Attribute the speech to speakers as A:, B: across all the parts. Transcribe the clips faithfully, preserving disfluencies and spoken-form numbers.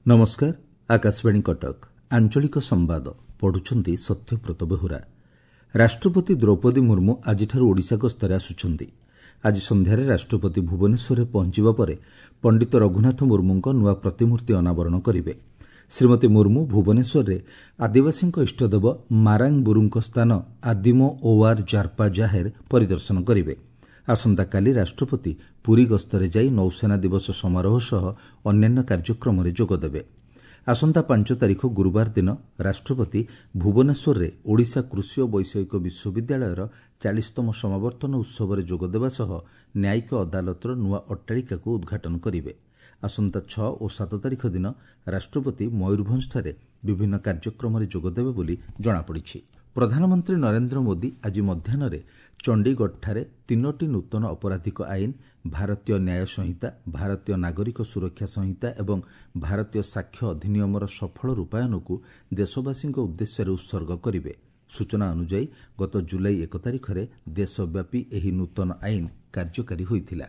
A: नमस्कार आकाशवाणी कटक आंचलिक संवाद पढ़ुछंती सत्यव्रत बेहुरा। राष्ट्रपति द्रौपदी मुर्मू आज ओडिशा गस्तरे आसुछंती। आज संध्यारे राष्ट्रपति भुवनेश्वर पहुंचवा परे पंडित रघुनाथ मुर्मूंक नुआ प्रतिमूर्ति अनावरण करिवे। श्रीमती मुर्मू भुवनेश्वर आदिवासी इष्टदेव मारांग बुरुंक स्थान आदिमो ओवार जारपा जाहेर परिदर्शन करिवे। आसंताकाली राष्ट्रपति पुरी गस्तरे जाई नौसेना दिवस समारोह सह अन्यान्य कार्यक्रम में जोगदेवे। आसंता पांच तारिख गुरुवार दिन राष्ट्रपति भुवनेश्वर में ओडिशा कृषि और वैषयिक विश्वविद्यालयर चालीसतम समावर्तन उत्सव में जोगदेवा सह न्यायिक अदालतर नुआ अट्टालिका को उद्घाटन करिवे। आसंता छह और सात तारिख दिन राष्ट्रपति मयूरभंजଠାରେ विभिन्न कार्यक्रम में जोगदेवे बोली जଣାपड़िछि। प्रधानमंत्री नरेंद्र मोदी आज मध्याह्न चंडीगढ़ तीनोटी नूतन आपराधिक आईन भारतीय न्याय संहिता, भारतीय नागरिक सुरक्षा संहिता एवं भारतीय साक्ष्य अधिनियमर सफल रूपायन को देशवासी उद्देश्य उत्सर्ग करिवे। सूचना अनुसार गत जुलाई एक तारिख में देशव्यापी एही नूतन आईन कार्यकारी होइथिला।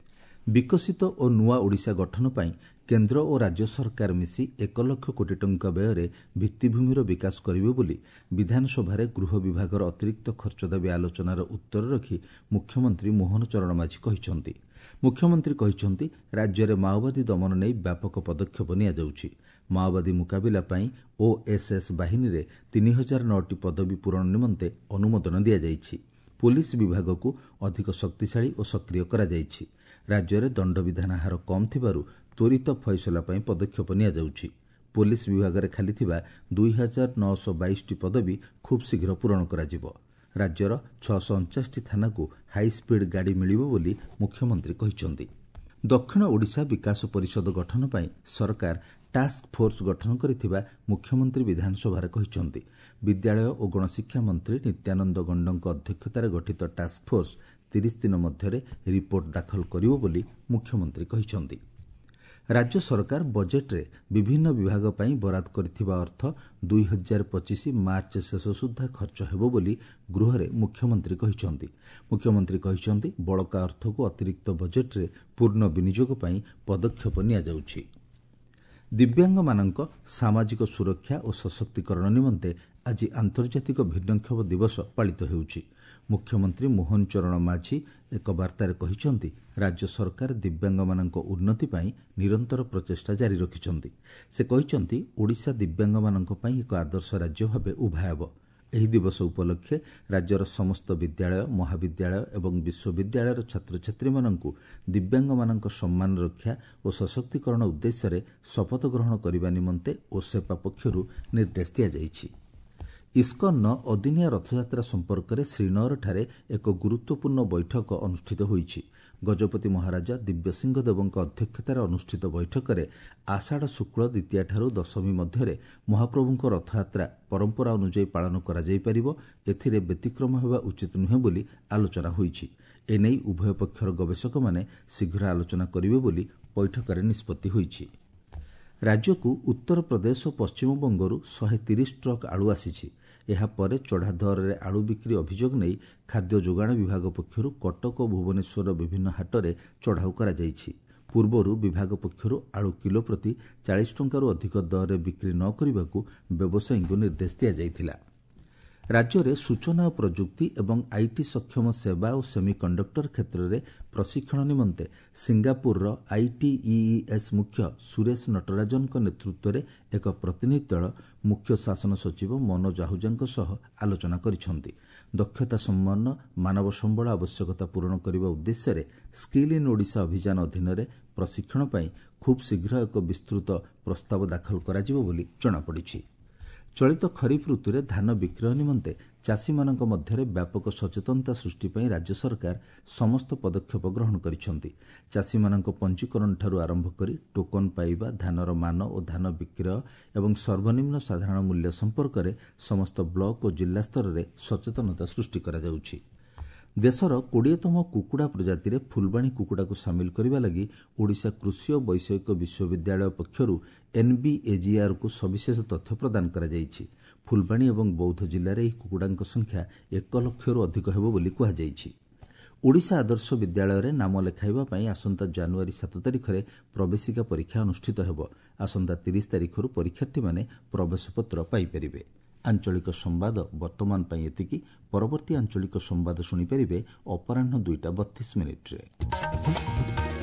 A: विकसित और नुआ ओडिशा गठन पाई केंद्र और राज्य सरकार मिसी एक लक्ष कोटी टंका व्यय भित्तिभूमिर विकास करिवे बोली विधानसभा गृह विभागर अतिरिक्त खर्च दाबी आलोचनार उत्तर रखी मुख्यमंत्री मोहन चरण माझी कहिसंती। मुख्यमंत्री कहिसंती राज्य में माओवादी दमन नहीं व्यापक पदक्षेप निया जाउछि। माओवादी मुकाबिला पाई ओएसएस बाहिनी रे तीन हजार नौटी पदवी पूरण निमंते अनुमोदन दिया जाइछि। पुलिस विभाग को अधिक शक्तिशाली और सक्रिय करा जाइछि। राज्य में दंड विधान हार कम थिबारु त्वरित फैसला पाई पदक्षेप निया जाउछि। पुलिस विभाग में खाली थिबा दुई हजार नौश बैश पदवी खूब शीघ्र पूरण कराजिबो। राज्यर छःश अणचाश थाना को हाई स्पीड गाड़ी मिलिबो बोली मुख्यमंत्री कहिसंती। दक्षिण ओडिशा विकास परिषद गठन पाई सरकार टास्क फोर्स गठन करिथिबा मुख्यमंत्री विधानसभा कहिसंती। विद्यालय और गणशिक्षा मंत्री नित्यानंद गंडक अध्यक्षतार गठित टास्क फोर्स तीस दिन मध्य रिपोर्ट दाखल करिवो बोली मुख्यमंत्री कहिसंती। राज्य सरकार बजेट रे विभिन्न विभाग पाई बराद करथिबा अर्थ दुई हजार पचीस मार्च शेष सुधा खर्च हेबो बोली गृह रे मुख्यमंत्री कहिसंती। मुख्यमंत्री कहिसंती बळका अर्थ को अतिरिक्त बजेट रे पूर्ण विनियोग पाई पदक्षेप निया जाउछि। दिव्यांग मानक सामाजिक सुरक्षा और सशक्तिकरण निमंते आज आंतर्जातिक भिन्नक्षम दिवस पालित हेउछि। मुख्यमंत्री मोहन चरण माझी एक वार्तार कहिसंती राज्य सरकार दिव्यांग मानक उन्नति पाई निरंतर प्रचेष्टा जारी रखिछंती। से कहिसंती ओडिशा दिव्यांग मानक पाई एक आदर्श राज्य भाबे उभा हेबो। एही दिवस उपलक्षे राज्यर समस्त विद्यालय, महाविद्यालय एवं विश्वविद्यालयर छात्र छात्री मानकु दिव्यांग मानक सम्मान रक्षा और सशक्तिकरण उद्देश्य रे शपथ ग्रहण करने निमंते ओसेपा पक्षरु निर्देश दिया जाइछि। इस्कन अदिनिया रथयात्रा संपर्क में श्रीनगर ठारे एक गुरुत्वपूर्ण बैठक अनुष्ठित होईछि। गजपति महाराजा दिव्यसिंह देवों अध्यक्षतार अनुष्ठित बैठक में आषाढ़ शुक्ल द्वितीया ठारू दशमी मध्य महाप्रभुंक रथयात्रा परंपरा अनुଯାयी पालन करा जाई परिबो, एथिरे व्यतिक्रम हेबा उचित नुहे बोली आलोचना होईछि। एनेई उभय पक्षर गवेषक माने शीघ्र आलोचना करिवे बोली बैठक में निष्पत्ति होईछि। राज्य को उत्तर प्रदेश और पश्चिमबंगरू शहे तीस ट्रक आलू आसीछि। यापर चढ़ा दर में आलू बिक्री अभियोग नहीं खाद्य जोगाण विभाग पक्षर कटक और भुवनेश्वर विभिन्न हाट में चढ़ाऊ करा जाइछि। पूर्वरु विभाग पक्षर आलू किलो प्रति चालीस टंकारु अधिक दर में बिक्री न करने व्यवसायी को निर्देश दिया जाइथिला। राज्य में सूचना और प्रजुक्ति एवं आईटी सक्षम सेवा और सेमिकंडक्टर क्षेत्र में प्रशिक्षण निमंते सिंगापुर आईटीईएस मुख्य सुरेश नटराजन नेतृत्व में एक प्रतिनिधि दल मुख्य शासन सचिव मनोज आहूजा सह आलोचना करिसेंती। दक्षता सम्पन्न मानव संबल आवश्यकता पूरण करने उद्देश्य स्किल इन ओडिशा अभियान अधीन प्रशिक्षण पाई खूब शीघ्र एक विस्तृत प्रस्ताव दाखल कराजिबो बोली जଣାपड़िछि। चलित खरीफ ऋतु में धान विक्रय निमंते चाषी मानक मध्य व्यापक सचेतनता सृष्टि पाई राज्य सरकार समस्त पदक्षेप ग्रहण करिसेंती। चाषी मानक पंजीकरण ठारू आरंभ करी टोकन पाइबा, धानर मान और धान विक्रय एवं सर्वनिम्न साधारण मूल्य संपर्क में समस्त ब्लॉक और जिला स्तर में सचेतनता सृष्टि करा जाउछि। देशर कोड़ीएतम कुकुड़ा प्रजाति रे फुलबाणी कुकुड़ा को सामिल करने लगी ओडिशा कृषि और वैषयिक विश्वविद्यालय पक्षरु एनबीएजीआर को सविशेष तथ्य प्रदान करा जाइछि। फुलबाणी और बौद्ध जिले में यह कुकुड़ा संख्या एक लक्षरू अधिक हेबो बोली कहुଯାଇଛି। ଓଡ଼ିଶା ଆଦର୍ଶ ବିଦ୍ୟାଳୟରେ ନାମ ଲେଖାଇବା ପାଇଁ ଆସନ୍ତା ଜାନୁଆରୀ ସାତ ତାରିଖରେ ପ୍ରବେଶିକା ପରୀକ୍ଷା ଅନୁଷ୍ଠିତ ହେବ। ଆସନ୍ତା ତିରିଶ ତାରିଖରୁ ପରୀକ୍ଷାର୍ଥୀମାନେ ପ୍ରବେଶପତ୍ର ପାଇପାରିବେ। ଆଞ୍ଚଳିକ ସମ୍ବାଦ ବର୍ତ୍ତମାନ ପାଇଁ ଏତିକି। ପରବର୍ତ୍ତୀ ଆଞ୍ଚଳିକ ସମ୍ବାଦ ଶୁଣିପାରିବେ ଅପରାହ୍ନ ଦୁଇଟା ବତିଶ ମିନିଟ୍ରେ।